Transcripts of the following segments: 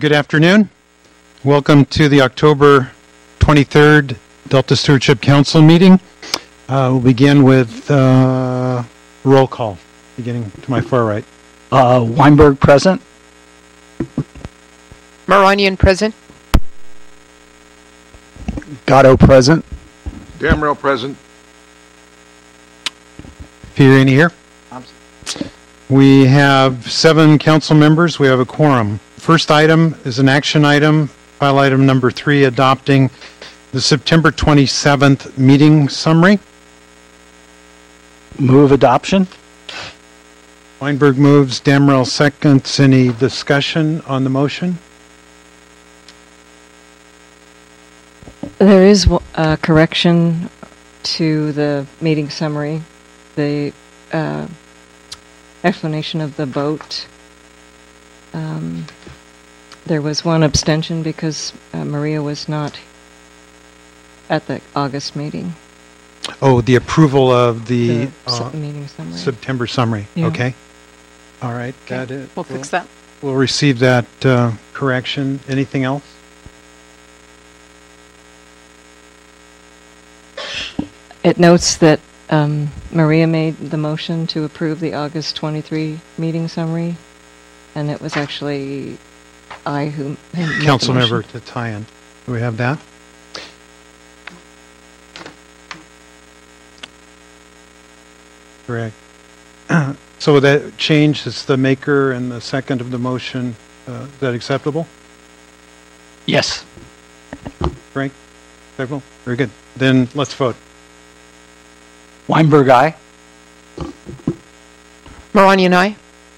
Good afternoon. Welcome to the October 23rd Delta Stewardship Council meeting. We'll begin with roll call, beginning to my far right. Weinberg present. Maronian present. Gatto present. Damrell present. Fiorini here. We have 7 council members. We have a quorum. First item is an action item, file item number 3, adopting the September 27th meeting summary. Move adoption. Weinberg moves, Damrell seconds. Any discussion on the motion? There is a correction to the meeting summary. The explanation of the vote. There was one abstention because Maria was not at the August meeting. Oh, the approval of the meeting summary. September summary. Yeah. Okay. All right. Okay. We'll fix that. We'll receive that correction. Anything else? It notes that Maria made the motion to approve the August 23 meeting summary, and it was actually I who made Council the member motion. Tatayan. Do we have that? Correct. So that change is the maker and the second of the motion. Is that acceptable? Yes. Frank? Acceptable? Very good. Then let's vote. Weinberg, aye. Maronian, aye.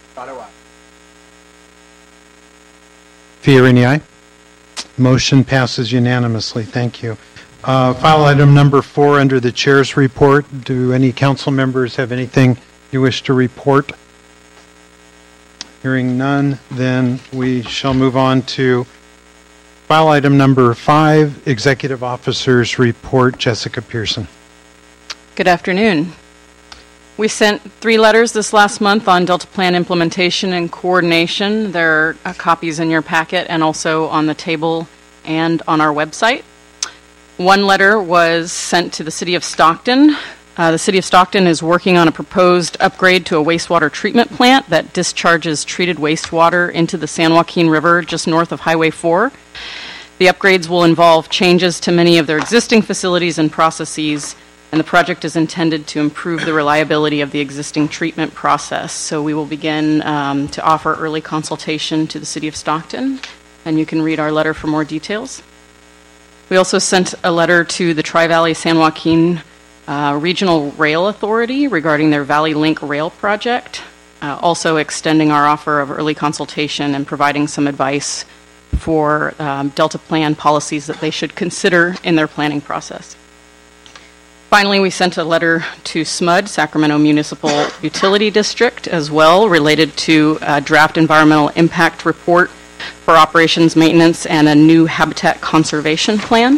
Fiorini, aye. Motion passes unanimously. Thank you. File item number 4 under the chair's report. Do any council members have anything you wish to report? Hearing none, then we shall move on to file item number 5, Executive Officer's Report. Jessica Pearson. Good afternoon. We sent 3 letters this last month on Delta Plan implementation and coordination. There are copies in your packet and also on the table and on our website. One letter was sent to the City of Stockton. The City of Stockton is working on a proposed upgrade to a wastewater treatment plant that discharges treated wastewater into the San Joaquin River just north of Highway 4. The upgrades will involve changes to many of their existing facilities and processes, and the project is intended to improve the reliability of the existing treatment process. So we will begin to offer early consultation to the City of Stockton, and you can read our letter for more details. We also sent a letter to the Tri-Valley San Joaquin Regional Rail Authority regarding their Valley Link Rail project, also extending our offer of early consultation and providing some advice for Delta Plan policies that they should consider in their planning process. Finally, we sent a letter to SMUD, Sacramento Municipal Utility District, as well, related to a draft environmental impact report for operations maintenance and a new habitat conservation plan.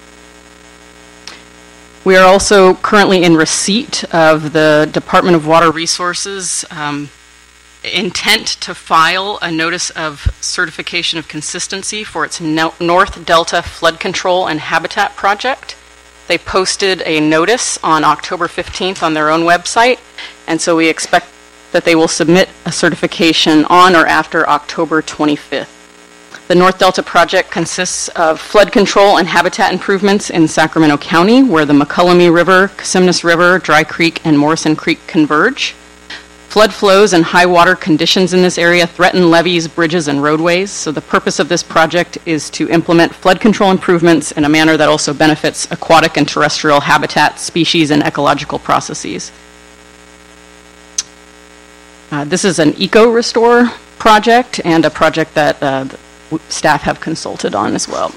We are also currently in receipt of the Department of Water Resources intent to file a notice of certification of consistency for its North Delta Flood Control and Habitat Project. They posted a notice on October 15th on their own website, and so we expect that they will submit a certification on or after October 25th. The North Delta project consists of flood control and habitat improvements in Sacramento County, where the McCullumee River, Cosumnes River, Dry Creek, and Morrison Creek converge. Flood flows and high water conditions in this area threaten levees, bridges, and roadways. So the purpose of this project is to implement flood control improvements in a manner that also benefits aquatic and terrestrial habitat, species, and ecological processes. This is an eco-restore project and a project that staff have consulted on as well.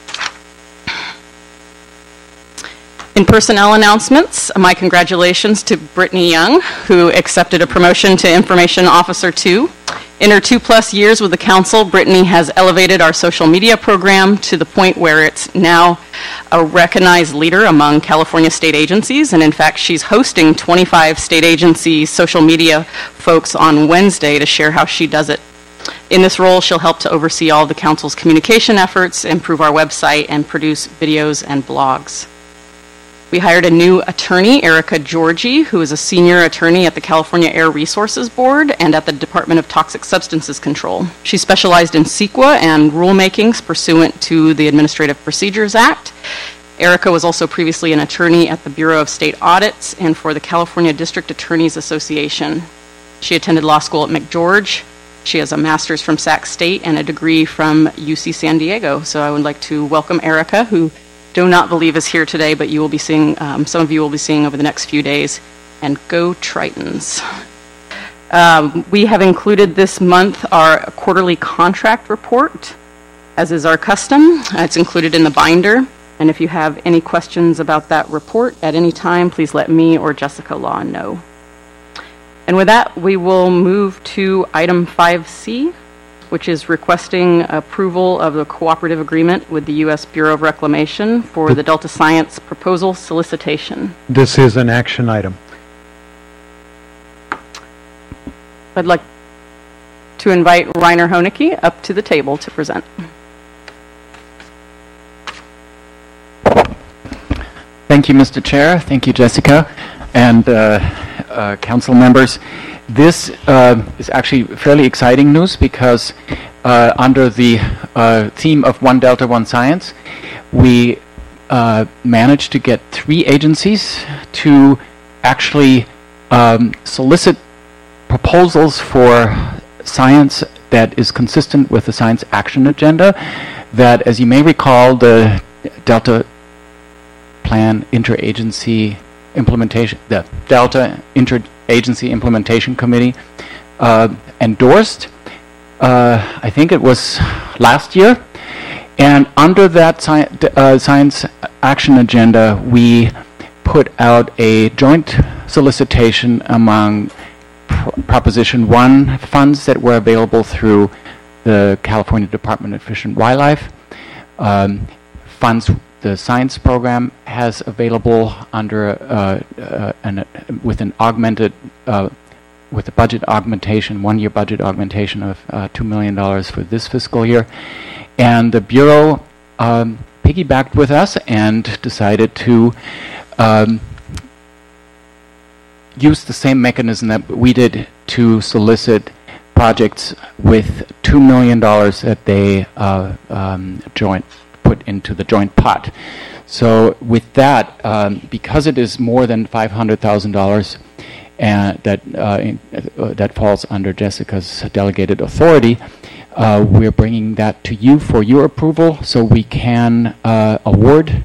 In personnel announcements, my congratulations to Brittany Young, who accepted a promotion to Information Officer 2. In her 2+ years with the council, Brittany has elevated our social media program to the point where it's now a recognized leader among California state agencies. And in fact, she's hosting 25 state agency social media folks on Wednesday to share how she does it. In this role, she'll help to oversee all the council's communication efforts, improve our website, and produce videos and blogs. We hired a new attorney, Erica Georgie, who is a senior attorney at the California Air Resources Board and at the Department of Toxic Substances Control. She specialized in CEQA and rulemakings pursuant to the Administrative Procedures Act. Erica was also previously an attorney at the Bureau of State Audits and for the California District Attorneys Association. She attended law school at McGeorge. She has a master's from Sac State and a degree from UC San Diego. So I would like to welcome Erica, who do not believe is here today, but you will be seeing, some of you will be seeing over the next few days. And go Tritons. We have included this month our quarterly contract report, as is our custom. It's included in the binder. And if you have any questions about that report at any time, please let me or Jessica Law know. And with that, we will move to item 5C, which is requesting approval of the cooperative agreement with the U.S. Bureau of Reclamation for the Delta Science proposal solicitation. This is an action item. I'd like to invite Reiner Honicke up to the table to present. Thank you, Mr. Chair. Thank you, Jessica, and council members. This is actually fairly exciting news because under the theme of One Delta, One Science, we managed to get 3 agencies to actually solicit proposals for science that is consistent with the Science Action Agenda that, as you may recall, the Delta Plan Interagency Implementation, the Delta Interagency Implementation Committee endorsed. I think it was last year. And under that Science Action Agenda, we put out a joint solicitation among Proposition 1 funds that were available through the California Department of Fish and Wildlife, funds the science program has available under with an augmented with a budget augmentation, 1-year budget augmentation of $2 million for this fiscal year, and the Bureau piggybacked with us and decided to use the same mechanism that we did to solicit projects with $2 million that they put into the joint pot. So with that, because it is more than $500,000 and that falls under Jessica's delegated authority, we're bringing that to you for your approval so we can award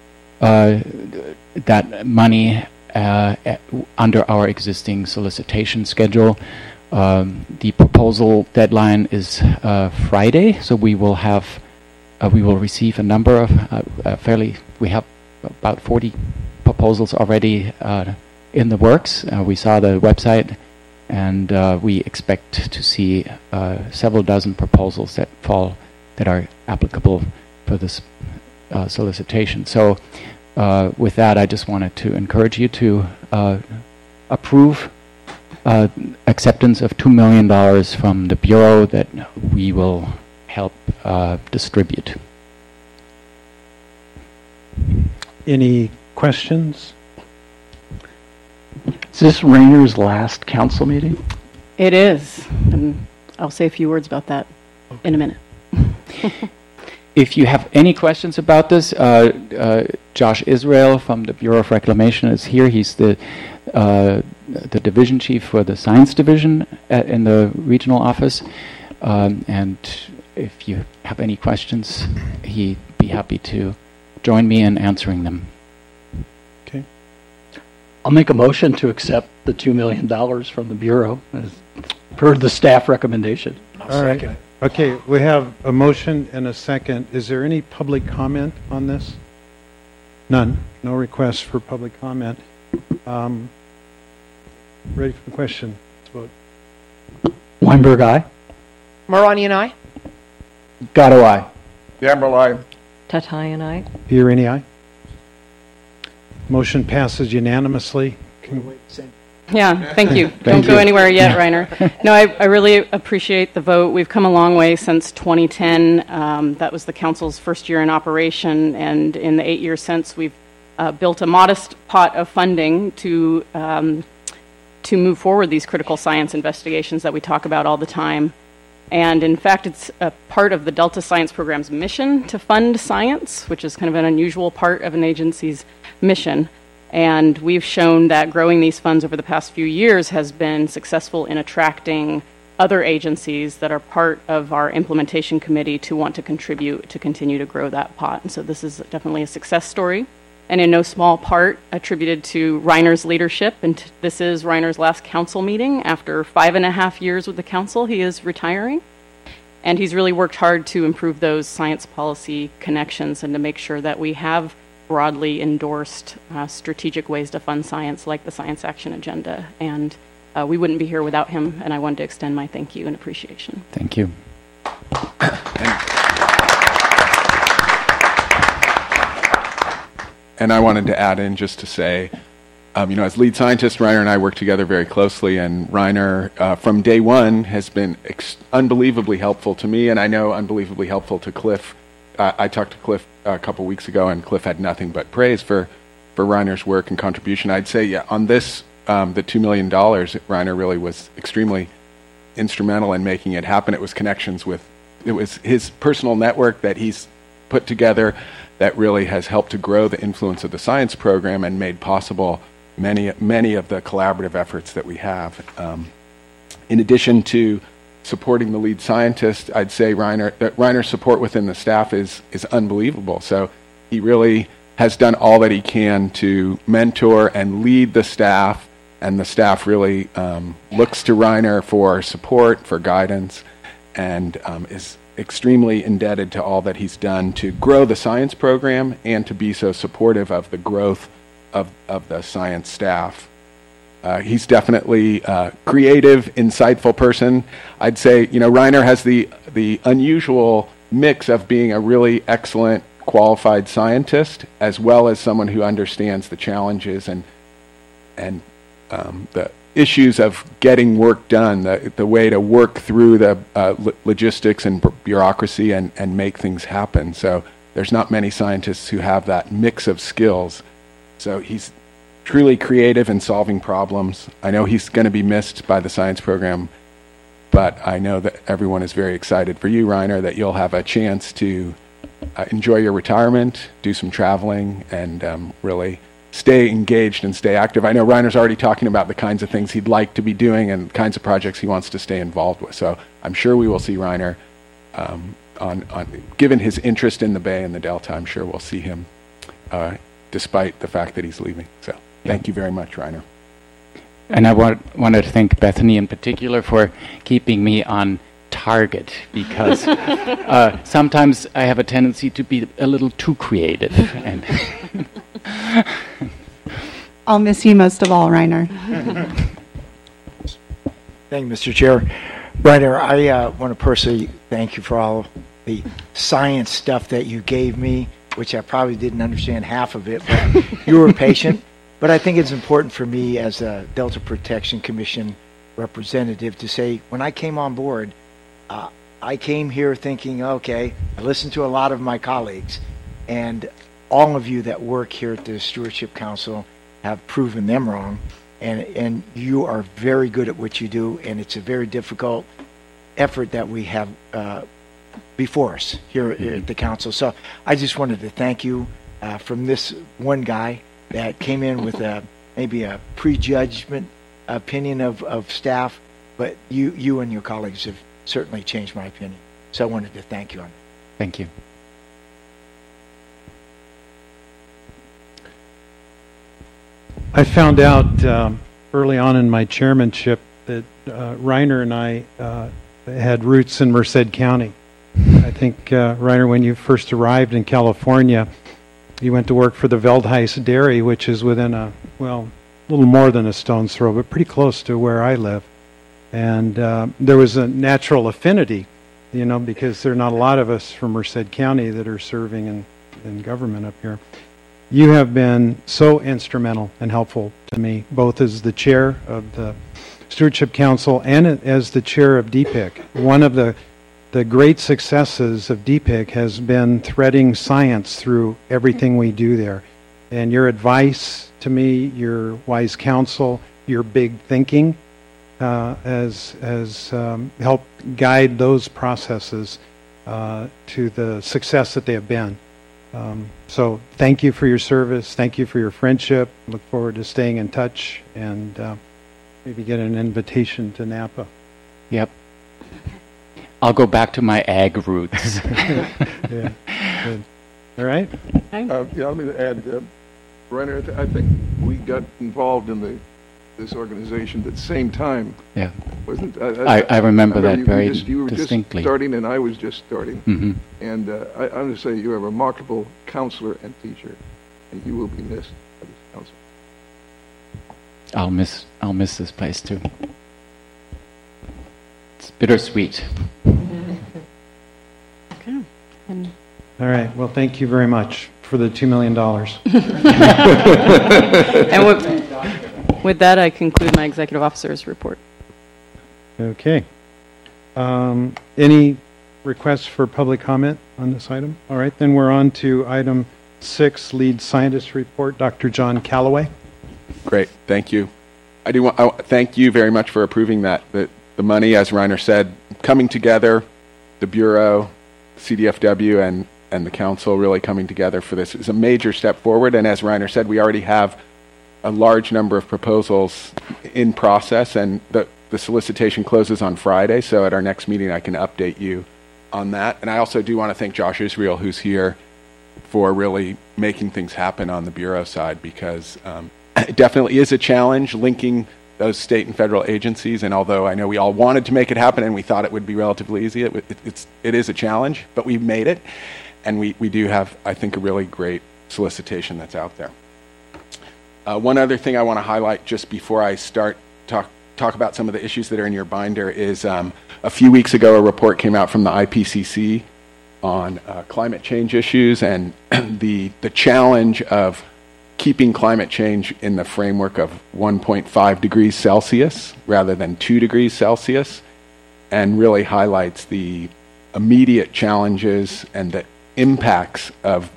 that money under our existing solicitation schedule. The proposal deadline is Friday, so we will have we will receive a number of we have about 40 proposals already in the works. We saw the website, and we expect to see several dozen proposals that are applicable for this solicitation. So with that, I just wanted to encourage you to approve acceptance of $2 million from the Bureau that we will help distribute. Any questions? Is this Rainer's last council meeting? It is, and I'll say a few words about that in a minute. If you have any questions about this, Josh Israel from the Bureau of Reclamation is here. He's the division chief for the science division in the regional office. And if you have any questions, he'd be happy to join me in answering them. Okay. I'll make a motion to accept the $2 million from the Bureau as per the staff recommendation. All right. Okay, we have a motion and a second. Is there any public comment on this? None. No requests for public comment. Ready for the question? Let's vote. Weinberg, aye. Marani and I. Gatto, aye. Gamble, aye. Tatai and I. Fiorini, aye. Motion passes unanimously. Yeah, thank you. Don't go you. anywhere yet, Reiner. No, I really appreciate the vote. We've come a long way since 2010. That was the council's first year in operation, and in the 8 years since, we've built a modest pot of funding to move forward these critical science investigations that we talk about all the time. And in fact, it's a part of the Delta Science Program's mission to fund science, which is kind of an unusual part of an agency's mission. And we've shown that growing these funds over the past few years has been successful in attracting other agencies that are part of our implementation committee to want to contribute to continue to grow that pot. And so this is definitely a success story, and in no small part attributed to Reiner's leadership. And this is Reiner's last council meeting. After 5.5 years with the council, he is retiring. And he's really worked hard to improve those science policy connections and to make sure that we have broadly endorsed strategic ways to fund science, like the Science Action Agenda. And we wouldn't be here without him, and I wanted to extend my thank you and appreciation. Thank you. And I wanted to add in just to say, as lead scientist, Reiner and I work together very closely, and Reiner, from day one, has been unbelievably helpful to me, and I know unbelievably helpful to Cliff. I talked to Cliff a couple weeks ago, and Cliff had nothing but praise for Reiner's work and contribution. I'd say, on this, the $2 million, Reiner really was extremely instrumental in making it happen. It was it was his personal network that he's put together that really has helped to grow the influence of the science program and made possible many of the collaborative efforts that we have. In addition to supporting the lead scientist, I'd say Reiner's support within the staff is unbelievable. So he really has done all that he can to mentor and lead the staff, and the staff really looks to Reiner for support, for guidance, and is extremely indebted to all that he's done to grow the science program and to be so supportive of the growth of the science staff. He's definitely a creative, insightful person. I'd say, Reiner has the unusual mix of being a really excellent, qualified scientist, as well as someone who understands the challenges and the issues of getting work done, the way to work through the logistics and bureaucracy and make things happen. So there's not many scientists who have that mix of skills. So he's truly creative in solving problems. I know he's going to be missed by the science program, but I know that everyone is very excited for you, Reiner, that you'll have a chance to enjoy your retirement, do some traveling, and really stay engaged and stay active. I know Reiner's already talking about the kinds of things he'd like to be doing and the kinds of projects he wants to stay involved with. So I'm sure we will see Reiner, given his interest in the Bay and the Delta, I'm sure we'll see him despite the fact that he's leaving. So thank you very much, Reiner. And I wanted to thank Bethany in particular for keeping me on target, because sometimes I have a tendency to be a little too creative. And I'll miss you most of all, Reiner. Thank you, Mr. Chair. Reiner, I want to personally thank you for all the science stuff that you gave me, which I probably didn't understand half of it, but you were patient. But I think it's important for me as a Delta Protection Commission representative to say, when I came on board, I came here thinking, okay, I listened to a lot of my colleagues, and all of you that work here at the Stewardship Council have proven them wrong, and you are very good at what you do, and it's a very difficult effort that we have before us here at the council. So I just wanted to thank you from this one guy that came in with maybe a prejudgment opinion of staff, but you and your colleagues have certainly changed my opinion. So I wanted to thank you on that. thank you. I found out early on in my chairmanship that Reiner and I had roots in Merced County. I think, Reiner, when you first arrived in California, you went to work for the Veldhuis Dairy, which is within a little more than a stone's throw, but pretty close to where I live. And there was a natural affinity, because there are not a lot of us from Merced County that are serving in government up here. You have been so instrumental and helpful to me, both as the chair of the Stewardship Council and as the chair of DPIC. One of the great successes of DPIC has been threading science through everything we do there. And your advice to me, your wise counsel, your big thinking has helped guide those processes to the success that they have been. So thank you for your service. Thank you for your friendship. Look forward to staying in touch and maybe get an invitation to Napa. Yep. I'll go back to my ag roots. Yeah, good. All right. Yeah, let me add, Reiner, I think we got involved in this organization at the same time. Yeah. Wasn't I remember that very you were distinctly. Just starting, and I was just starting. Mm-hmm. And I'm going to say you're a remarkable counselor and teacher, and you will be missed by this council. I'll miss this place too. It's bittersweet. Okay. And All right. Well, thank you very much for the $2 million. And with that, I conclude my executive officer's report. Okay. Any requests for public comment on this item? All right, then we're on to item 6, lead scientist report, Dr. John Callaway. Great, thank you. I thank you very much for approving that. The money, as Reiner said, coming together, the Bureau, CDFW, and the council really coming together for this is a major step forward. And as Reiner said, we already have a large number of proposals in process, and the solicitation closes on Friday. So at our next meeting, I can update you on that. And I also do want to thank Josh Israel, who's here, for really making things happen on the Bureau side, because it definitely is a challenge linking those state and federal agencies. And although I know we all wanted to make it happen and we thought it would be relatively easy, it is a challenge, but we've made it. And we do have, I think, a really great solicitation that's out there. One other thing I want to highlight just before I start talk about some of the issues that are in your binder is a few weeks ago a report came out from the IPCC on climate change issues and the challenge of keeping climate change in the framework of 1.5 degrees Celsius rather than 2 degrees Celsius, and really highlights the immediate challenges and the impacts of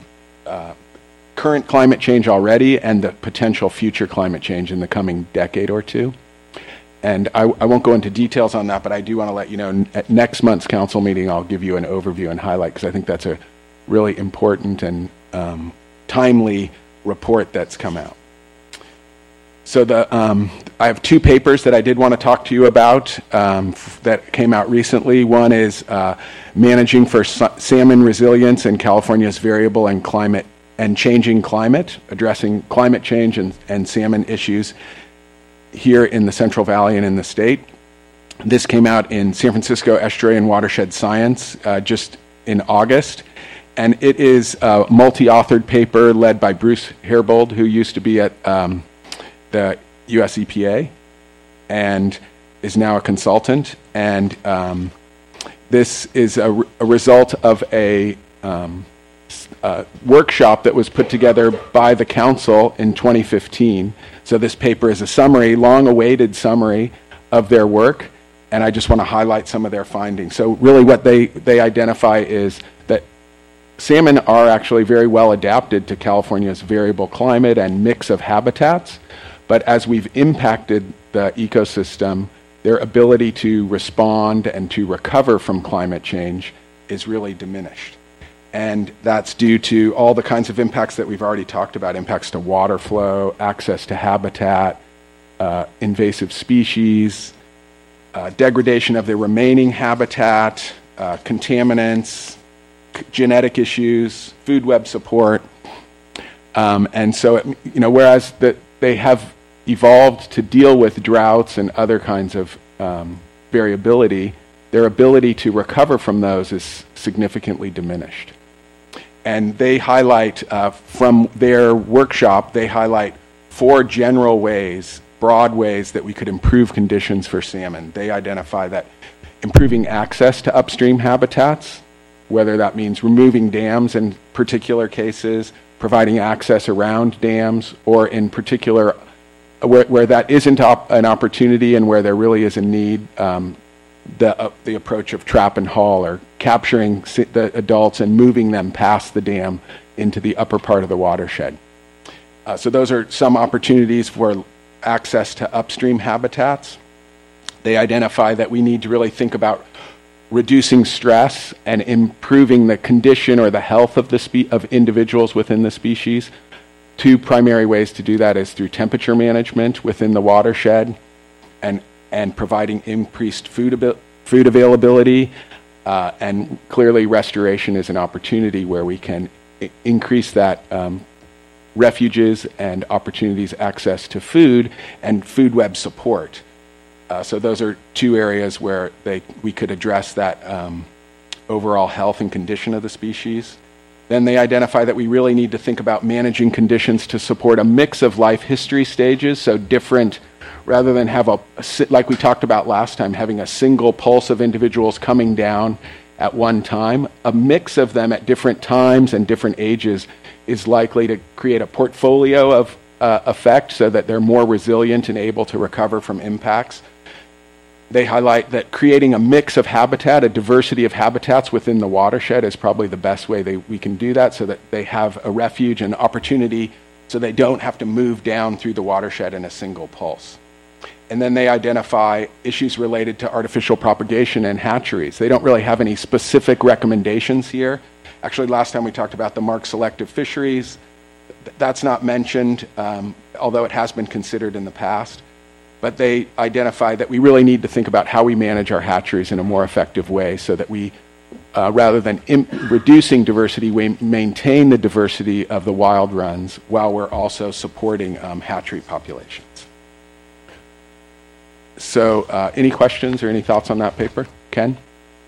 current climate change already and the potential future climate change in the coming decade or two. And I won't go into details on that, but I do want to let you know at next month's council meeting, I'll give you an overview and highlight, because I think that's a really important and timely report that's come out. So I have 2 papers that I did want to talk to you about that came out recently. One is Managing for Salmon Resilience in California's Variable and Changing Climate, addressing climate change and salmon issues here in the Central Valley and in the state. This came out in San Francisco Estuary and Watershed Science just in August. And it is a multi-authored paper led by Bruce Herbold, who used to be at the US EPA and is now a consultant. And this is a result of a workshop that was put together by the council in 2015. So this paper is a summary, long-awaited summary of their work, and I just want to highlight some of their findings. So really what they identify is that salmon are actually very well adapted to California's variable climate and mix of habitats, but as we've impacted the ecosystem, their ability to respond and to recover from climate change is really diminished. And that's due to all the kinds of impacts that we've already talked about, impacts to water flow, access to habitat, invasive species, degradation of the remaining habitat, contaminants, genetic issues, food web support. And so, whereas they have evolved to deal with droughts and other kinds of variability, their ability to recover from those is significantly diminished. And they highlight, from their workshop, they highlight 4 general ways, broad ways that we could improve conditions for salmon. They identify that improving access to upstream habitats, whether that means removing dams in particular cases, providing access around dams, or in particular, where that isn't an opportunity and where there really is a need, the approach of trap and haul, or capturing the adults and moving them past the dam into the upper part of the watershed. So those are some opportunities for access to upstream habitats. They identify that we need to really think about reducing stress and improving the condition or the health of of individuals within the species. Two primary ways to do that is through temperature management within the watershed and providing increased food availability, and clearly restoration is an opportunity where we can increase that refuges and opportunities access to food and food web support. So those are two areas where we could address that overall health and condition of the species. Then they identify that we really need to think about managing conditions to support a mix of life history stages, so different, rather than have like we talked about last time, having a single pulse of individuals coming down at one time. A mix of them at different times and different ages is likely to create a portfolio of effect so that they're more resilient and able to recover from impacts. They highlight that creating a mix of habitat, a diversity of habitats within the watershed is probably the best way we can do that, so that they have a refuge and opportunity so they don't have to move down through the watershed in a single pulse. And then they identify issues related to artificial propagation and hatcheries. They don't really have any specific recommendations here. Actually, last time we talked about the marked selective fisheries. That's not mentioned, although it has been considered in the past. But they identify that we really need to think about how we manage our hatcheries in a more effective way, so that we, rather than reducing diversity, we maintain the diversity of the wild runs while we're also supporting hatchery populations. So any questions or any thoughts on that paper? Ken?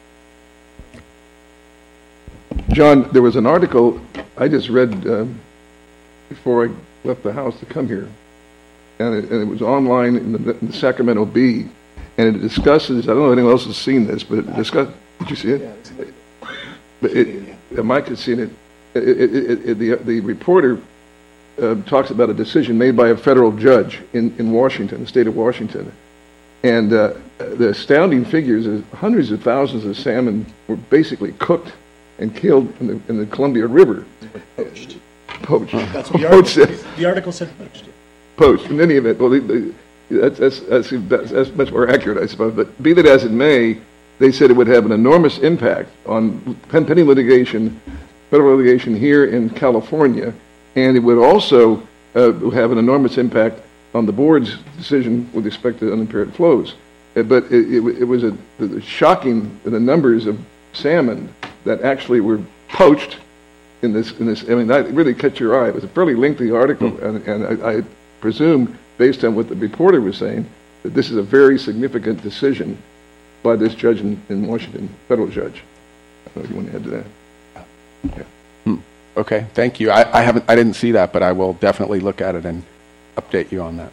John, there was an article I just read before I left the house to come here, and it was online in the Sacramento Bee, and it discusses, I don't know if anyone else has seen this, but it discusses, did you see it? Yeah, but Mike has seen it. The reporter talks about a decision made by a federal judge in Washington, the state of Washington. And the astounding figures is hundreds of thousands of salmon were basically cooked and killed in the Columbia River. Poached. That's what the article said. The article said poached. Poached. In any event, well, that's much more accurate, I suppose. But be that as it may, they said it would have an enormous impact on pending litigation, federal litigation here in California, and it would also have an enormous impact on the board's decision with respect to unimpaired flows. But it was shocking, the numbers of salmon that actually were poached in this. I mean, that really caught your eye. It was a fairly lengthy article, and I presume, based on what the reporter was saying, that this is a very significant decision by this judge in Washington, federal judge. I don't know if you want to add to that. Yeah. Okay, thank you. I didn't see that, but I will definitely look at it and update you on that.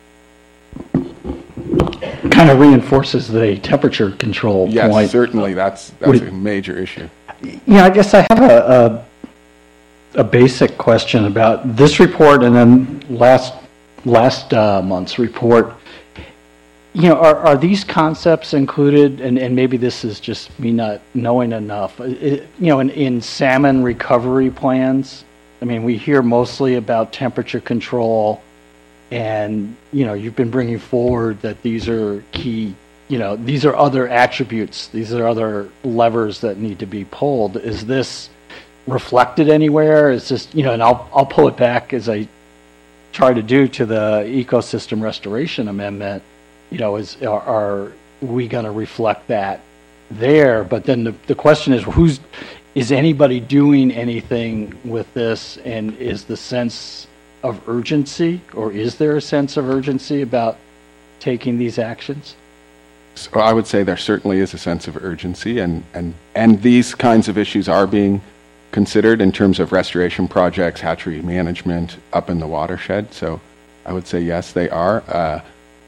Kind of reinforces the temperature control point. Yes, certainly. That's a major issue. Yeah, I guess I have a basic question about this report and then last month's report. You know, are these concepts included, and maybe this is just me not knowing enough, in salmon recovery plans? I mean, we hear mostly about temperature control, and, you've been bringing forward that these are key, these are other attributes, these are other levers that need to be pulled. Is this reflected anywhere? Is this, and I'll pull it back as I try to do to the ecosystem restoration amendment. Are we going to reflect that there? But then the question is, is anybody doing anything with this, and is the sense of urgency, or is there a sense of urgency about taking these actions? So I would say there certainly is a sense of urgency, and these kinds of issues are being considered in terms of restoration projects, hatchery management up in the watershed. So I would say yes, they are.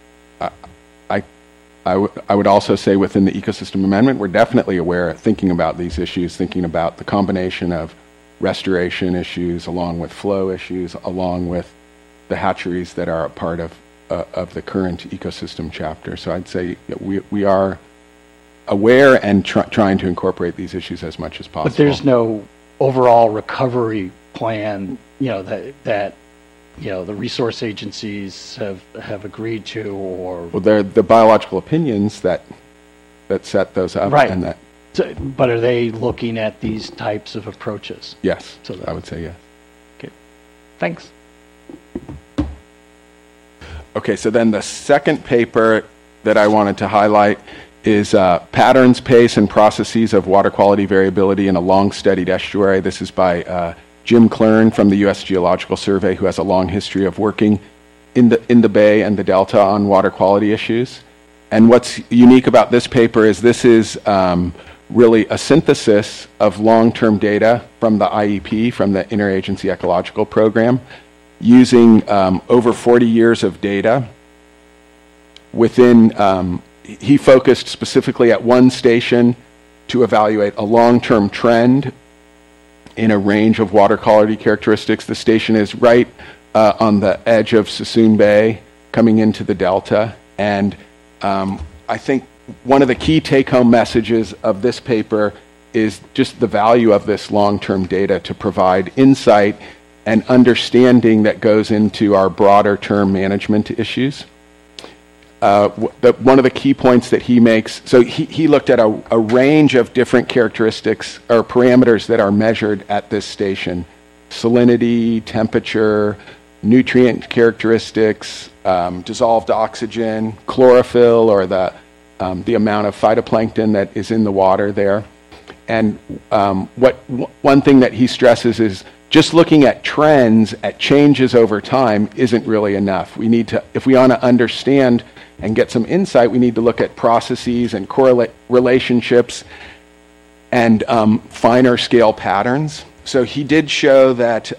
I would also say within the ecosystem amendment, we're definitely aware, thinking about these issues, thinking about the combination of restoration issues, along with flow issues, along with the hatcheries that are a part of the current ecosystem chapter. So I'd say we are aware and trying to incorporate these issues as much as possible. But there's no overall recovery plan, that the resource agencies have agreed to, or well, they're the biological opinions that set those up, right? And that. So, but are they looking at these types of approaches? Yes, so I would say yes. Okay, thanks. Okay, so then the second paper that I wanted to highlight is Patterns, Pace, and Processes of Water Quality Variability in a Long-Studied Estuary. This is by Jim Klern from the U.S. Geological Survey, who has a long history of working in the Bay and the Delta on water quality issues. And what's unique about this paper is this is really a synthesis of long-term data from the IEP, from the Interagency Ecological Program, using over 40 years of data. He focused specifically at one station to evaluate a long-term trend in a range of water quality characteristics. The station is right on the edge of Suisun Bay, coming into the Delta. And I think one of the key take-home messages of this paper is just the value of this long-term data to provide insight and understanding that goes into our broader term management issues. One of the key points that he makes, so he looked at a range of different characteristics or parameters that are measured at this station: salinity, temperature, nutrient characteristics, dissolved oxygen, chlorophyll, or the amount of phytoplankton that is in the water there. And one thing that he stresses is just looking at trends, at changes over time, isn't really enough. We need to, if we want to understand and get some insight, we need to look at processes and correlate relationships and finer scale patterns. So he did show that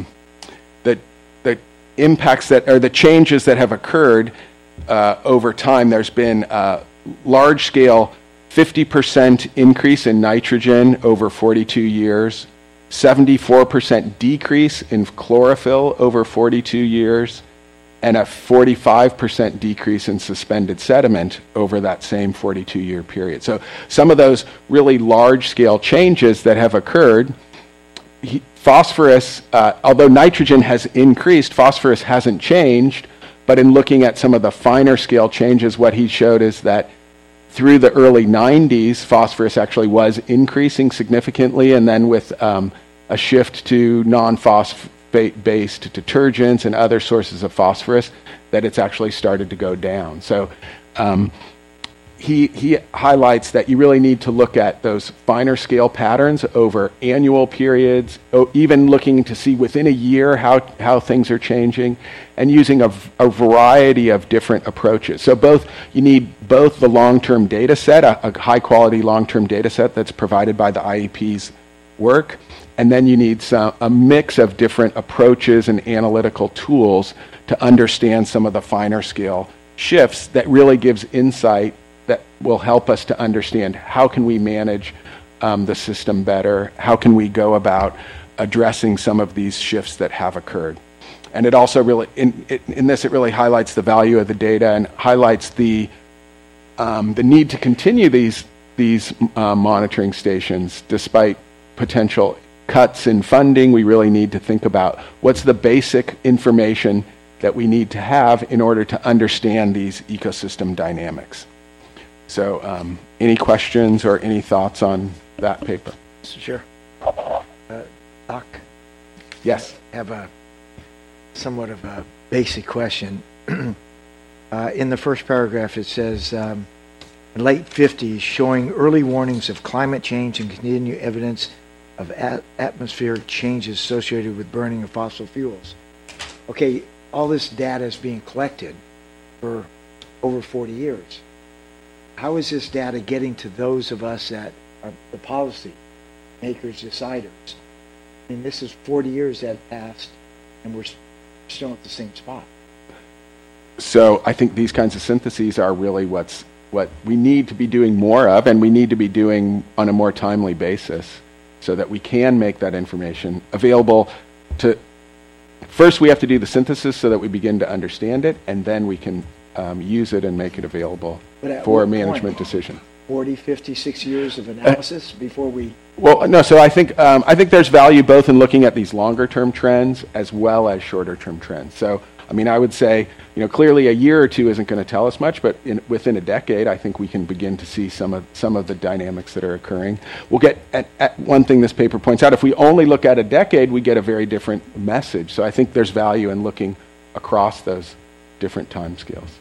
the impacts that, or the changes that have occurred over time, there's been large scale 50% increase in nitrogen over 42 years, 74% decrease in chlorophyll over 42 years, and a 45% decrease in suspended sediment over that same 42-year period. So some of those really large-scale changes that have occurred, phosphorus, although nitrogen has increased, phosphorus hasn't changed, but in looking at some of the finer scale changes, what he showed is that through the early 90s, phosphorus actually was increasing significantly, and then with a shift to non-phosphate-based detergents and other sources of phosphorus, that it's actually started to go down. So he highlights that you really need to look at those finer scale patterns over annual periods, even looking to see within a year how things are changing, and using a variety of different approaches. So you need both the long-term data set, a high-quality long-term data set that's provided by the IEP's work, and then you need a mix of different approaches and analytical tools to understand some of the finer scale shifts that really gives insight that will help us to understand how can we manage the system better, how can we go about addressing some of these shifts that have occurred. And it also really, in this, it really highlights the value of the data and highlights the need to continue these monitoring stations despite potential cuts in funding. We really need to think about what's the basic information that we need to have in order to understand these ecosystem dynamics. So any questions or any thoughts on that paper? Sure. Doc? Yes. I have somewhat of a basic question. In the first paragraph it says, in late 50s, showing early warnings of climate change and continued evidence of atmospheric changes associated with burning of fossil fuels. Okay, all this data is being collected for over 40 years. How is this data getting to those of us that are the policy makers, deciders? I mean, this is 40 years that passed, and we're still at the same spot. So I think these kinds of syntheses are really what we need to be doing more of, and we need to be doing on a more timely basis. so that we can make that information available to. First, we have to do the synthesis so that we begin to understand it, and then we can use it and make it available for a management decision. 40, 50, 60 years of analysis before we... Well, no, so I think there's value both in looking at these longer-term trends as well as shorter-term trends. So, I mean, I would say, clearly a year or two isn't going to tell us much, but within a decade, I think we can begin to see some of the dynamics that are occurring. We'll get at one thing this paper points out. If we only look at a decade, we get a very different message. So I think there's value in looking across those different timescales.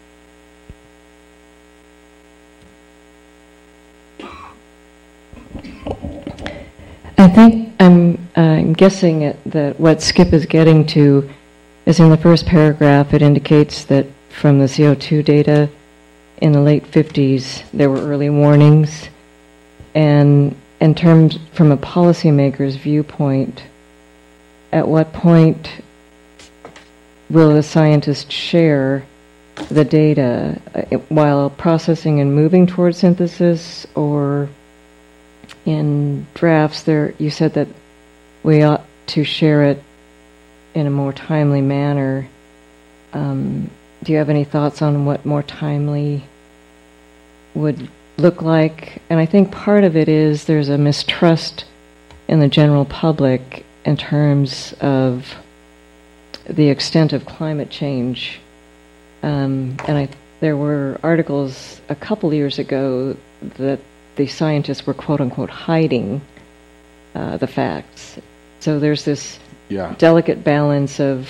I think I'm guessing that what Skip is getting to is in the first paragraph. It indicates that from the CO2 data in the late 50s, there were early warnings. And in terms, from a policymaker's viewpoint, at what point will the scientists share the data while processing and moving towards synthesis, or in drafts there you said that we ought to share it in a more timely manner. Do you have any thoughts on what more timely would look like? And I think part of it is there's a mistrust in the general public in terms of the extent of climate change. There were articles a couple years ago that the scientists were quote-unquote hiding the facts. So there's this delicate balance of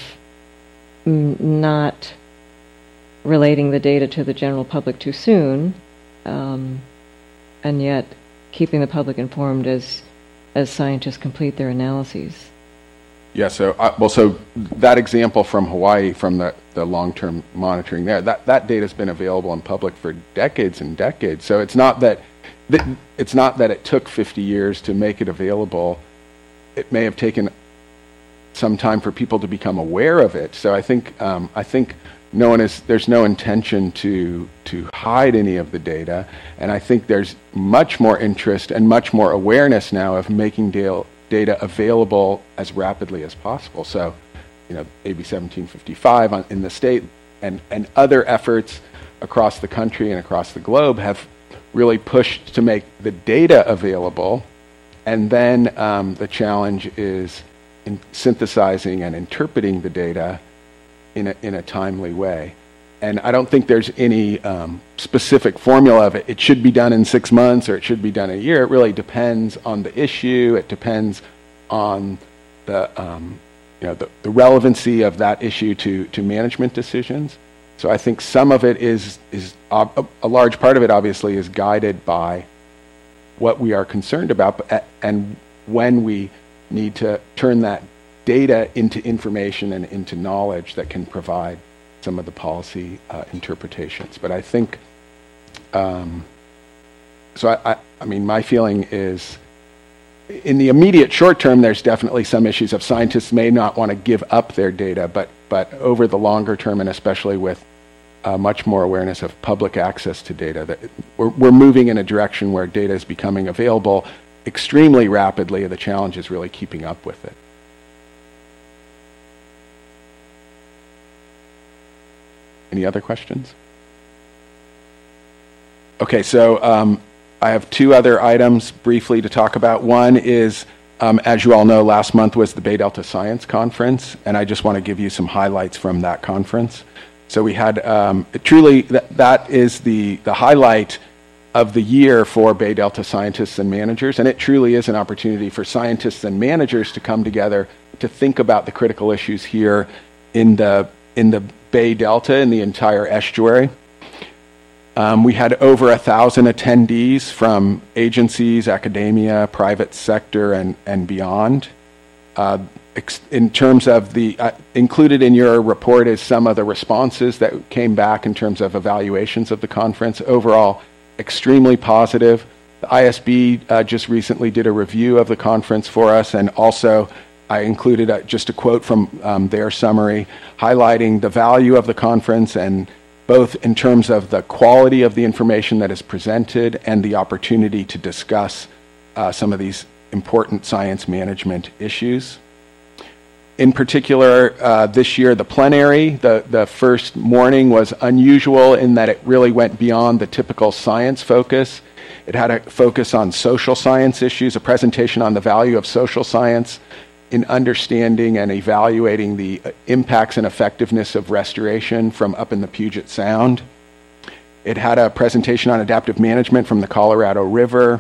not relating the data to the general public too soon, and yet keeping the public informed as scientists complete their analyses. Yeah, so that example from Hawaii, from the long-term monitoring there, that data's been available in public for decades and decades. So it's not that it took 50 years to make it available. It may have taken some time for people to become aware of it. So I think there's no intention to hide any of the data, and I think there's much more interest and much more awareness now of making data available as rapidly as possible. So, AB 1755 in the state and other efforts across the country and across the globe have really pushed to make the data available, and then the challenge is in synthesizing and interpreting the data in a timely way. And I don't think there's any specific formula of it. It should be done in 6 months or it should be done in a year. It really depends on the issue. It depends on the relevancy of that issue to management decisions. So I think some of it is a large part of it obviously is guided by what we are concerned about, and when we need to turn that data into information and into knowledge that can provide some of the policy interpretations. But I think, I mean, my feeling is, in the immediate short term, there's definitely some issues of scientists may not want to give up their data, but over the longer term, and especially with much more awareness of public access to data, that we're moving in a direction where data is becoming available extremely rapidly. The challenge is really keeping up with it. Any other questions? Okay, so I have two other items briefly to talk about. One is, as you all know, last month was the Bay Delta Science Conference, and I just want to give you some highlights from that conference. So we had, truly, that is the highlight of the year for Bay Delta scientists and managers, and it truly is an opportunity for scientists and managers to come together to think about the critical issues here in the Bay Delta, in the entire estuary. We had over 1,000 attendees from agencies, academia, private sector, and beyond. In terms of the, included in your report is some of the responses that came back in terms of evaluations of the conference. Overall, extremely positive. The ISB just recently did a review of the conference for us, and also I included just a quote from their summary highlighting the value of the conference, and both in terms of the quality of the information that is presented and the opportunity to discuss some of these important science management issues. In particular, this year, the plenary, the first morning was unusual in that it really went beyond the typical science focus. It had a focus on social science issues, a presentation on the value of social science in understanding and evaluating the impacts and effectiveness of restoration from up in the Puget Sound. It had a presentation on adaptive management from the Colorado River,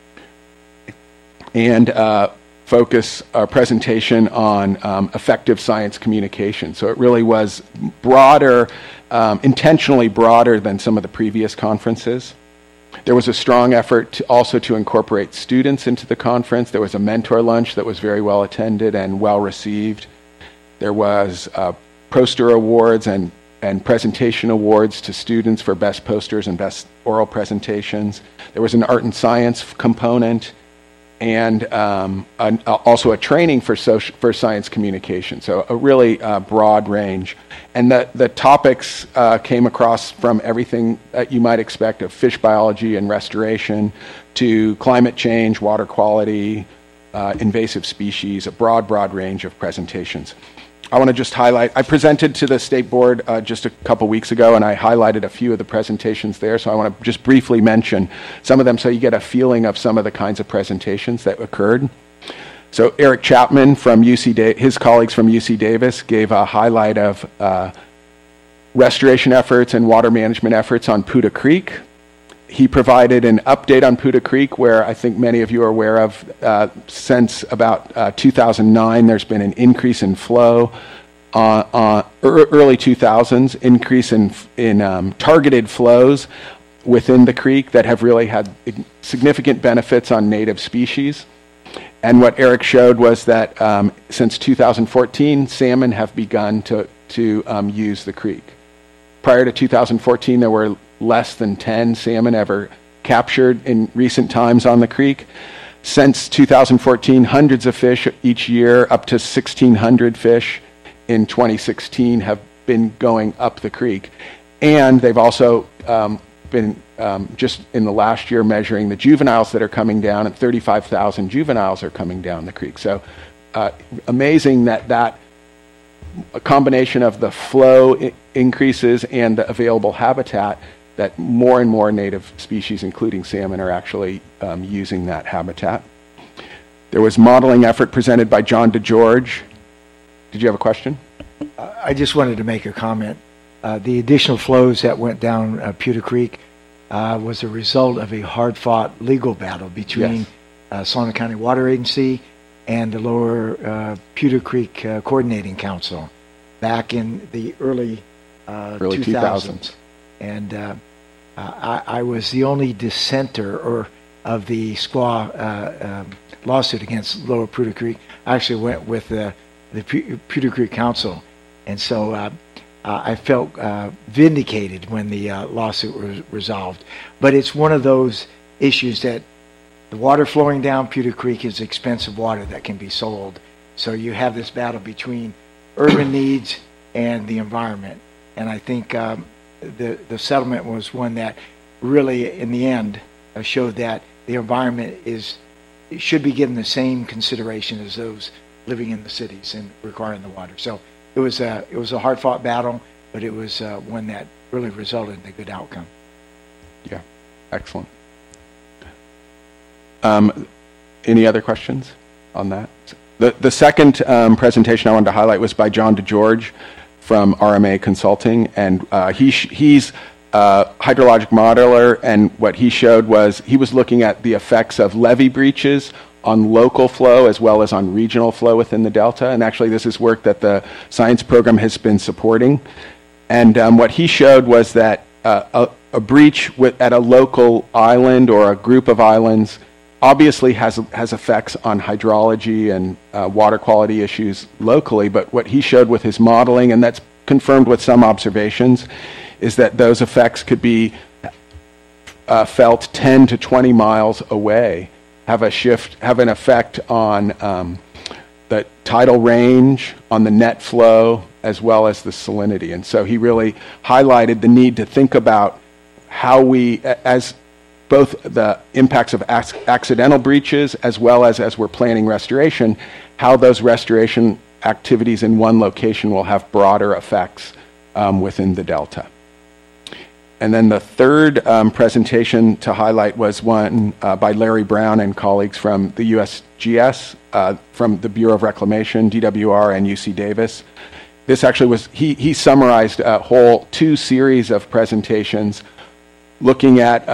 and a presentation on effective science communication. So it really was broader, intentionally broader than some of the previous conferences. There was a strong effort also to incorporate students into the conference. There was a mentor lunch that was very well attended and well received. There was poster awards and presentation awards to students for best posters and best oral presentations. There was an art and science component, and also a training for science communication. So a really broad range. And the topics came across from everything that you might expect of fish biology and restoration to climate change, water quality, invasive species, a broad range of presentations. I want to just highlight, I presented to the State Board just a couple weeks ago, and I highlighted a few of the presentations there, so I want to just briefly mention some of them so you get a feeling of some of the kinds of presentations that occurred. So Eric Chapman from his colleagues from UC Davis gave a highlight of restoration efforts and water management efforts on Puda Creek. He provided an update on Puda Creek, where I think many of you are aware of, since about 2009, there's been an increase in flow. Early 2000s, increase in targeted flows within the creek that have really had significant benefits on native species. And what Eric showed was that since 2014, salmon have begun to use the creek. Prior to 2014, there were less than 10 salmon ever captured in recent times on the creek. Since 2014, hundreds of fish each year, up to 1,600 fish in 2016, have been going up the creek. And they've also been, just in the last year, measuring the juveniles that are coming down, and 35,000 juveniles are coming down the creek. So amazing that a combination of the flow increases and the available habitat, that more and more native species, including salmon, are actually using that habitat. There was modeling effort presented by John DeGeorge. Did you have a question? I just wanted to make a comment. The additional flows that went down Puda Creek was a result of a hard-fought legal battle between Solano County Water Agency and the Lower Puda Creek Coordinating Council back in the early 2000s. And I was the only dissenter of the SQUA lawsuit against Lower Puda Creek. I actually went with the Puda Creek Council, and so I felt vindicated when the lawsuit was resolved. But it's one of those issues that the water flowing down Puda Creek is expensive water that can be sold. So you have this battle between urban needs and the environment. And I think the settlement was one that really, in the end, showed that the environment should be given the same consideration as those living in the cities and requiring the water. So it was a hard-fought battle, but it was one that really resulted in a good outcome. Yeah, excellent. Any other questions on that? The second presentation I wanted to highlight was by John DeGeorge from RMA Consulting, and he's a hydrologic modeler, and what he showed was he was looking at the effects of levee breaches on local flow as well as on regional flow within the Delta, and actually this is work that the science program has been supporting. And what he showed was that a breach at a local island or a group of islands obviously has effects on hydrology and water quality issues locally, but what he showed with his modeling, and that's confirmed with some observations, is that those effects could be felt 10 to 20 miles away, have an effect on the tidal range, on the net flow, as well as the salinity. And so he really highlighted the need to think about how we, as both the impacts of accidental breaches as well as we're planning restoration, how those restoration activities in one location will have broader effects within the Delta. And then the third presentation to highlight was one by Larry Brown and colleagues from the USGS, from the Bureau of Reclamation, DWR, and UC Davis. This actually was, he summarized a whole 2 series of presentations looking at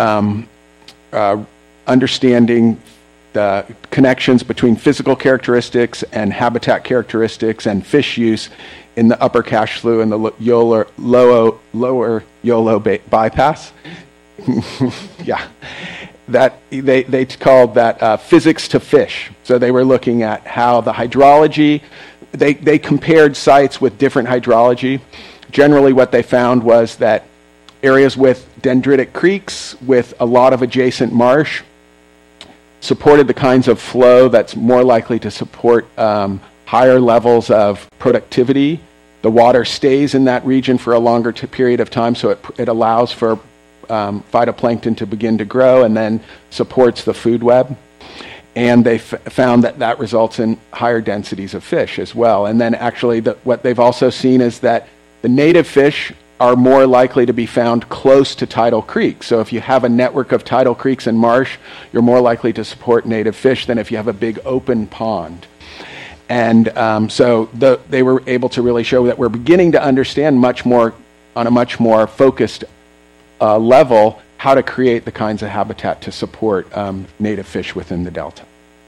understanding the connections between physical characteristics and habitat characteristics and fish use in the upper Cache Slough and the lower Yolo bypass. Yeah, that they called that physics to fish. So they were looking at how the hydrology, they compared sites with different hydrology. Generally what they found was that areas with dendritic creeks with a lot of adjacent marsh supported the kinds of flow that's more likely to support higher levels of productivity. The water stays in that region for a longer period of time, so it allows for phytoplankton to begin to grow and then supports the food web. And they found that results in higher densities of fish as well. And then actually what they've also seen is that the native fish are more likely to be found close to tidal creeks. So if you have a network of tidal creeks and marsh, you're more likely to support native fish than if you have a big open pond. And so they were able to really show that we're beginning to understand much more, on a much more focused level, how to create the kinds of habitat to support native fish within the Delta.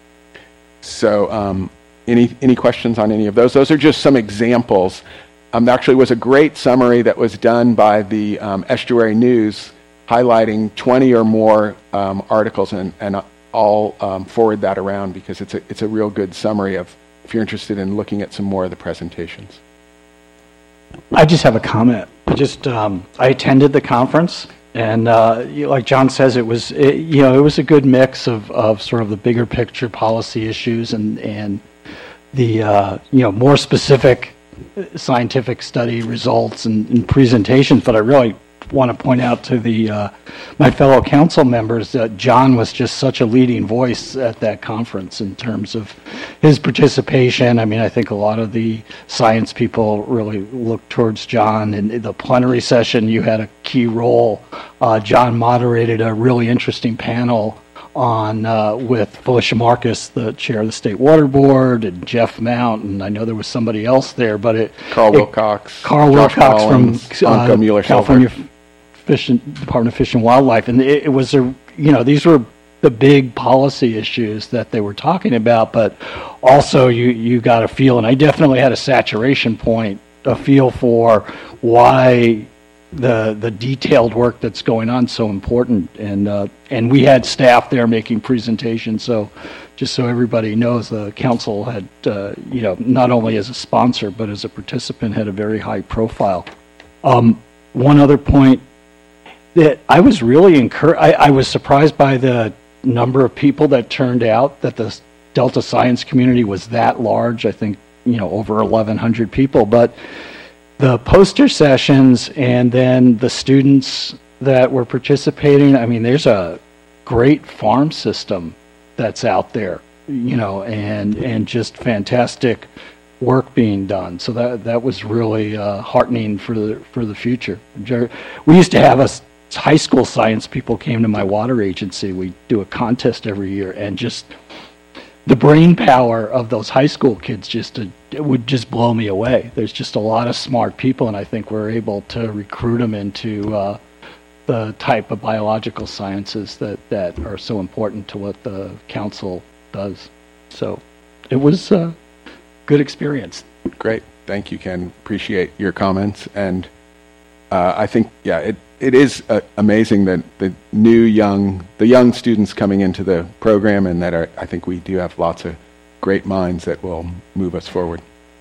So any questions on any of those? Those are just some examples. There actually was a great summary that was done by the Estuary News highlighting 20 or more articles, and I'll forward that around because it's a real good summary of, if you're interested in looking at some more of the presentations. I just have a comment. I attended the conference, and like John says, it was a good mix of sort of the bigger picture policy issues and the more specific scientific study results and presentations. But I really want to point out to my fellow council members that John was just such a leading voice at that conference in terms of his participation. I mean, I think a lot of the science people really looked towards John. In the plenary session, you had a key role. John moderated a really interesting panel on with Felicia Marcus, the chair of the State Water Board, and Jeff Mount, and I know there was somebody else there, but Carl Wilcox from California Department of Fish and Wildlife, and it was these were the big policy issues that they were talking about, but also you got a feel, and I definitely had a saturation point, a feel for why the detailed work that's going on so important, and we had staff there making presentations. So just so everybody knows, the council had not only as a sponsor but as a participant had a very high profile. One other point that I was really encouraged, I was surprised by the number of people that turned out, that the Delta science community was that large. I think over 1,100 people, but the poster sessions and then the students that were participating, I mean, there's a great farm system that's out there, and just fantastic work being done. So that was really heartening for the future. We used to have high school science people came to my water agency. We do a contest every year, and just the brain power of those high school kids it would just blow me away. There's just a lot of smart people, and I think we're able to recruit them into the type of biological sciences that are so important to what the council does. So it was a good experience. Great. Thank you, Ken. Appreciate your comments. And I think, it is amazing that the young students coming into the program, and that I think we do have lots of great minds that will move us forward.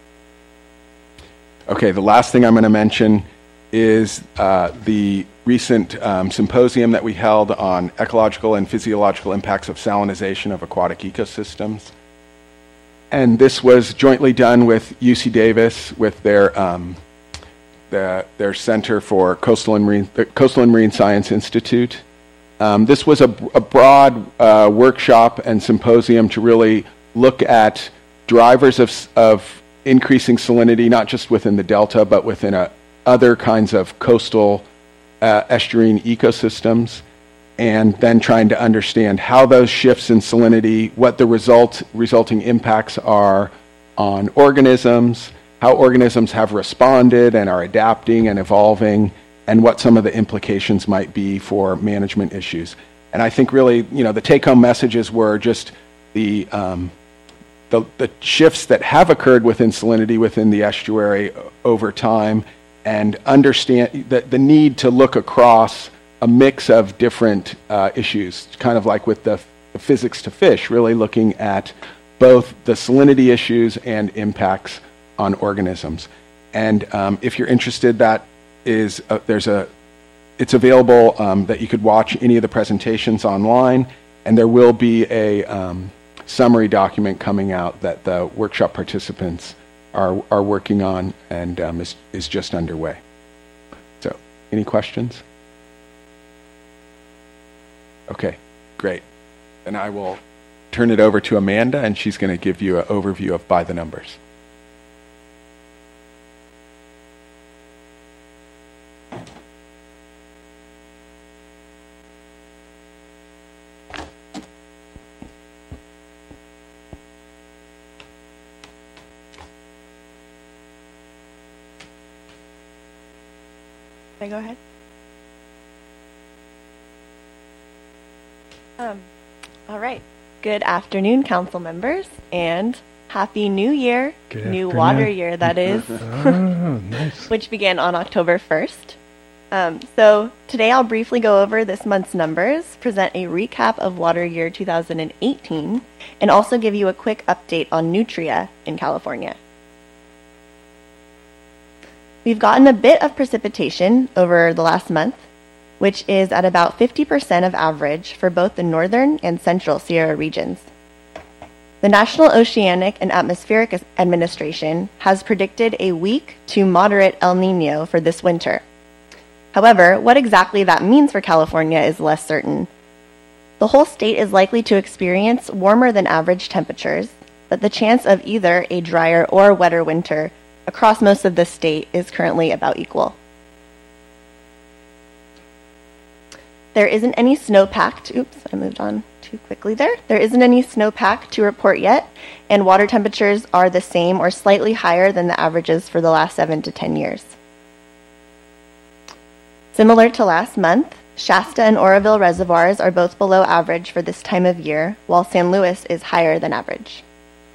Okay, the last thing I'm going to mention is the recent symposium that we held on ecological and physiological impacts of salinization of aquatic ecosystems. And this was jointly done with UC Davis, with their Center for Coastal and Marine Science Institute, This was a broad workshop and symposium to really look at drivers of increasing salinity, not just within the delta, but within other kinds of coastal estuarine ecosystems, and then trying to understand how those shifts in salinity, what the resulting impacts are on organisms, how organisms have responded and are adapting and evolving, and what some of the implications might be for management issues. And I think really, the take-home messages were just the shifts that have occurred within salinity within the estuary over time, and understand the need to look across a mix of different issues, kind of like with the physics to fish, really looking at both the salinity issues and impacts on organisms. And if you're interested, that is it's available that you could watch any of the presentations online, and there will be a summary document coming out that the workshop participants are working on and is just underway. So, any questions? Okay, great. And I will turn it over to Amanda, and she's going to give you an overview of By the Numbers. Can I go ahead? All right. Good afternoon, council members, and Happy New Year, Good new afternoon. water year, that is, Oh, nice. which began on October 1st. So today I'll briefly go over this month's numbers, present a recap of water year 2018, and also give you a quick update on Nutria in California. We've gotten a bit of precipitation over the last month, which is at about 50% of average for both the northern and central Sierra regions. The National Oceanic and Atmospheric Administration has predicted a weak to moderate El Nino for this winter. However, what exactly that means for California is less certain. The whole state is likely to experience warmer than average temperatures, but the chance of either a drier or wetter winter across most of the state is currently about equal. There isn't any snowpack. Oops, I moved on too quickly there. There isn't any snowpack to report yet, and water temperatures are the same or slightly higher than the averages for the last 7 to 10 years. Similar to last month, Shasta and Oroville reservoirs are both below average for this time of year, while San Luis is higher than average.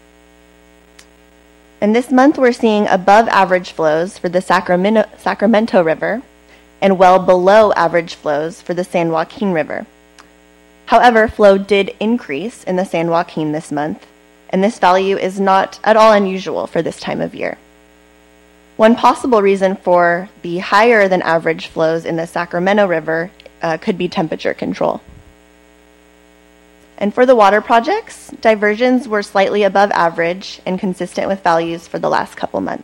And this month we're seeing above average flows for the Sacramento River, and well below average flows for the San Joaquin River. However, flow did increase in the San Joaquin this month, and this value is not at all unusual for this time of year. One possible reason for the higher than average flows in the Sacramento River could be temperature control. And for the water projects, diversions were slightly above average and consistent with values for the last couple months.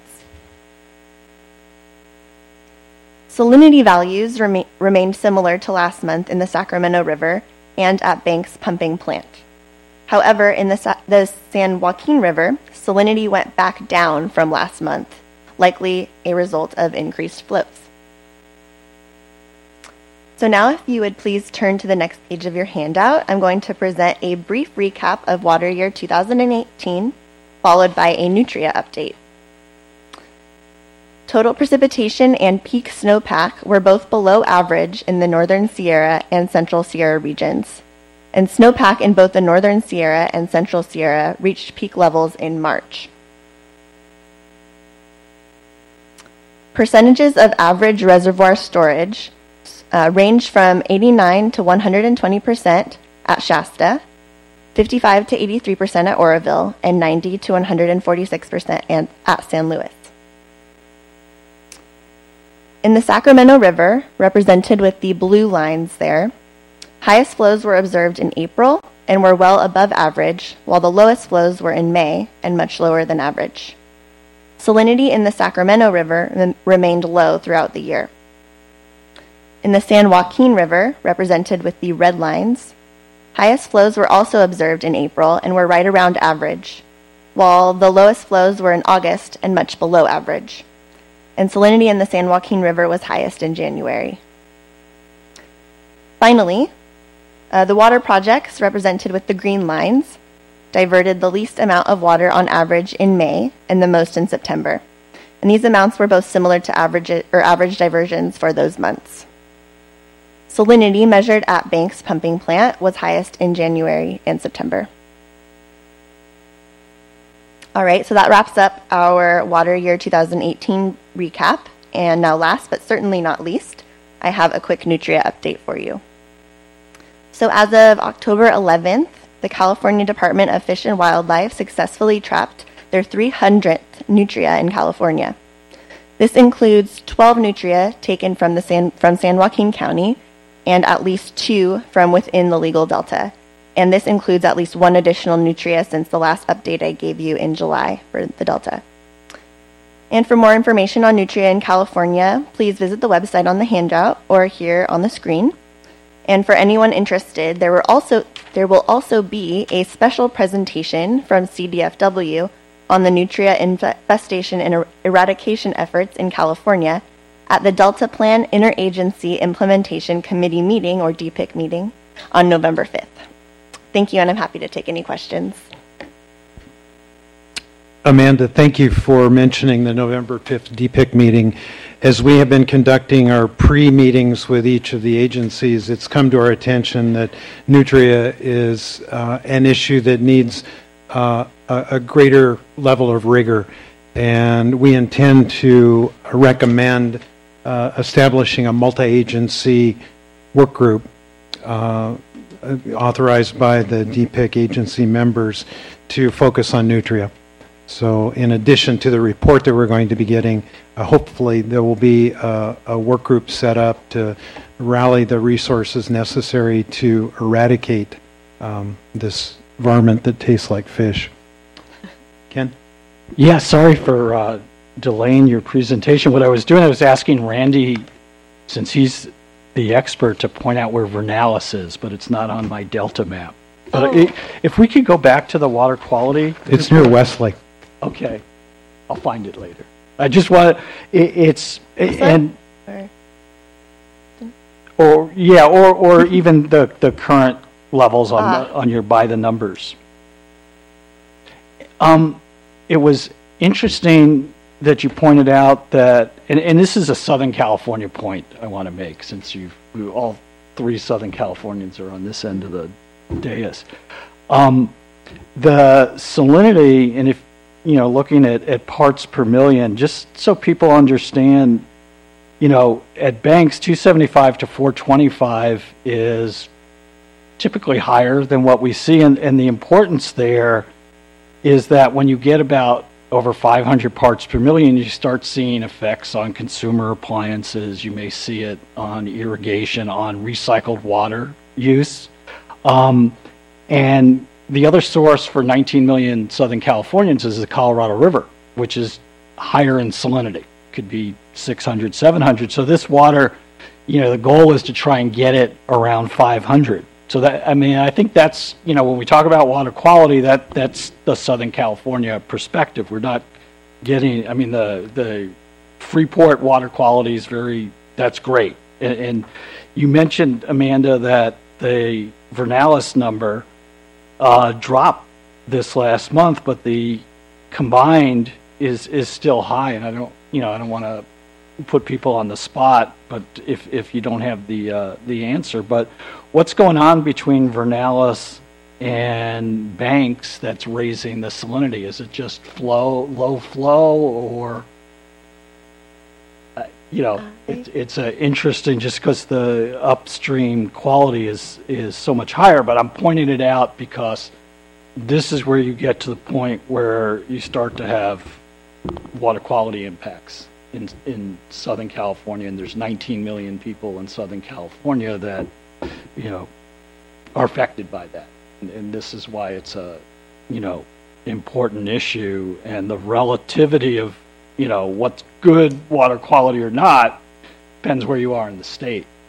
Salinity values remained similar to last month in the Sacramento River and at Banks Pumping Plant. However, in the San Joaquin River, salinity went back down from last month, likely a result of increased flows. So now if you would please turn to the next page of your handout, I'm going to present a brief recap of water year 2018, followed by a Nutria update. Total precipitation and peak snowpack were both below average in the Northern Sierra and Central Sierra regions, and snowpack in both the Northern Sierra and Central Sierra reached peak levels in March. Percentages of average reservoir storage range from 89 to 120% at Shasta, 55 to 83% at Oroville, and 90 to 146% at San Luis. In the Sacramento River, represented with the blue lines there, highest flows were observed in April and were well above average, while the lowest flows were in May and much lower than average. Salinity in the Sacramento River remained low throughout the year. In the San Joaquin River, represented with the red lines, highest flows were also observed in April and were right around average, while the lowest flows were in August and much below average. And salinity in the San Joaquin River was highest in January. Finally, the water projects, represented with the green lines, diverted the least amount of water on average in May and the most in September. And these amounts were both similar to average diversions for those months. Salinity measured at Banks Pumping Plant was highest in January and September. All right, so that wraps up our water year 2018 recap. And now last but certainly not least, I have a quick Nutria update for you. So as of October 11th, the California Department of Fish and Wildlife successfully trapped their 300th nutria in California. This includes 12 nutria taken from San Joaquin County and at least 2 from within the legal delta. And this includes at least 1 additional nutria since the last update I gave you in July for the delta. And for more information on nutria in California, please visit the website on the handout or here on the screen. And for anyone interested, there will also be a special presentation from CDFW on the nutria infestation and eradication efforts in California at the Delta Plan Interagency Implementation Committee meeting, or DPIC meeting, on November 5th. Thank you, and I'm happy to take any questions. Amanda, thank you for mentioning the November 5th DPIC meeting. As we have been conducting our pre-meetings with each of the agencies, it's come to our attention that nutria is an issue that needs a greater level of rigor, and we intend to recommend establishing a multi-agency work group authorized by the DPIC agency members to focus on nutria. So in addition to the report that we're going to be getting, hopefully there will be a work group set up to rally the resources necessary to eradicate this varmint that tastes like fish. Ken? Yeah, sorry for delaying your presentation. What I was doing, I was asking Randy, since he's the expert, to point out where Vernalis is, but it's not on my Delta map. But if we could go back to the water quality. It's near Wesley. Okay, I'll find it later. I just want or even the current levels on your by the numbers. It was interesting that you pointed out that, and this is a Southern California point I want to make, since all 3 Southern Californians are on this end of the dais. The salinity, and if looking at parts per million, just so people understand, at Banks, 275 to 425 is typically higher than what we see. And the importance there is that when you get about over 500 parts per million, you start seeing effects on consumer appliances. You may see it on irrigation, on recycled water use. And the other source for 19 million Southern Californians is the Colorado River, which is higher in salinity. Could be 600, 700. So this water, the goal is to try and get it around 500. So that, I think that's, when we talk about water quality, that's the Southern California perspective. We're not getting, the Freeport water quality is that's great. And you mentioned, Amanda, that the Vernalis number dropped this last month, but the combined is still high. And I don't want to put people on the spot, but if you don't have the answer, but what's going on between Vernalis and Banks that's raising the salinity? Is it just low flow, or it's interesting just because the upstream quality is so much higher, but I'm pointing it out because this is where you get to the point where you start to have water quality impacts in Southern California, and there's 19 million people in Southern California that are affected by that, and this is why it's a important issue, and the relativity of what's good water quality or not depends where you are in the state.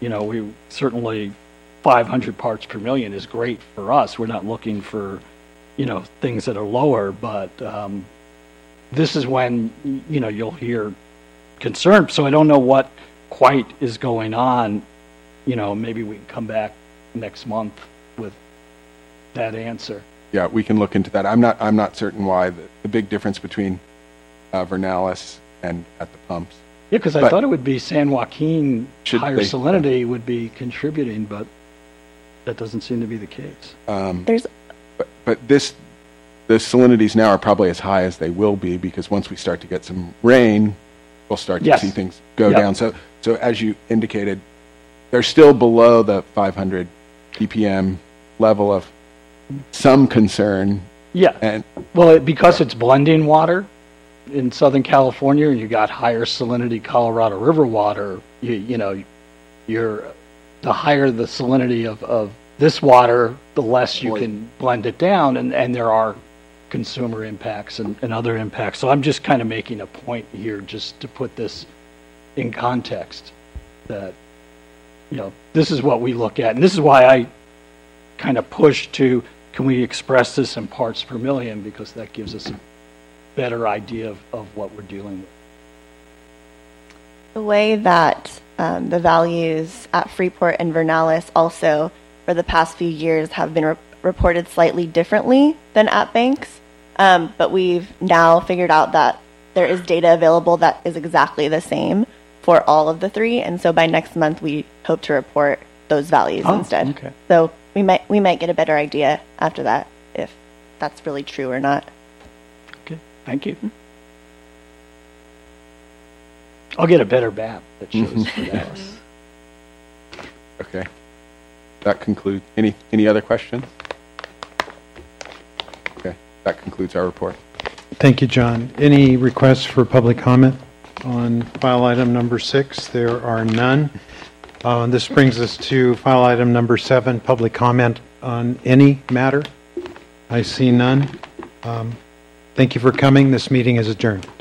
we certainly 500 parts per million is great for us. We're not looking for, things that are lower, but this is when, you'll hear concern. So I don't know what quite is going on. Maybe we can come back next month with that answer. Yeah, we can look into that. I'm not certain why the big difference between Vernalis and at the pumps. Yeah, because I thought it would be San Joaquin higher salinity would be contributing, but that doesn't seem to be the case. But the salinities now are probably as high as they will be, because once we start to get some rain, we'll start to see things go down. So as you indicated, they're still below the 500 ppm level of some concern. Yeah. And because it's blending water in Southern California, and you got higher salinity Colorado River water, the higher the salinity of this water, the less you can blend it down, and there are consumer impacts and other impacts. So I'm just kind of making a point here just to put this in context that, this is what we look at. And this is why I kind of push to, can we express this in parts per million, because that gives us a better idea of what we're dealing with. The way that the values at Freeport and Vernalis also for the past few years have been reported slightly differently than at Banks, but we've now figured out that there is data available that is exactly the same for all of the three, and so by next month we hope to report those values instead. Okay. So we might get a better idea after that if that's really true or not. Okay, thank you. I'll get a better map that shows that. Okay. That concludes. Any other questions? Okay. That concludes our report. Thank you, John. Any requests for public comment on file item number 6? There are none. This brings us to file item number 7, public comment on any matter. I see none. Thank you for coming. This meeting is adjourned.